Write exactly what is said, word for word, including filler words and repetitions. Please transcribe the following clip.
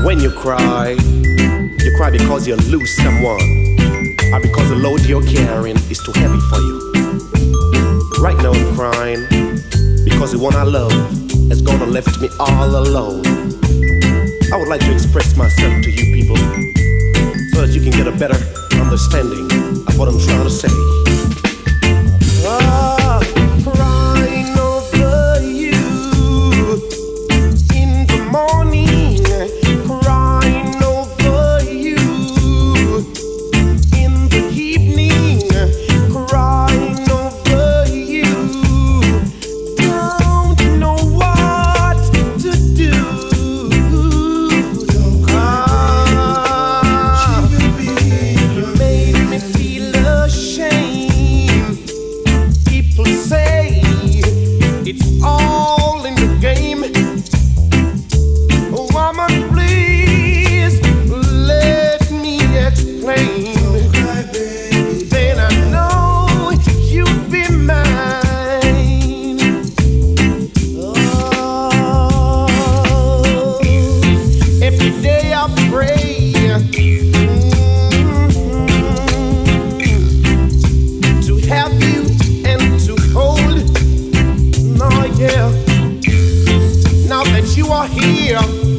When you cry, you cry because you lose someone, or because the load you're carrying is too heavy for you. Right now I'm crying because the one I love has gone and left me all alone. I would like to express myself to you people so that you can get a better understanding of what I'm trying to say. Ah, crying over you in the morning, crying over you in the evening, crying over you. Don't know what to do. Ah, you made me feel ashamed. People say it's all in the game. Oh, mama, please let me explain. Then I know you'll be mine. Oh, every day I pray. Mm-hmm, to have you and to hold. No, yeah. Now that you are here,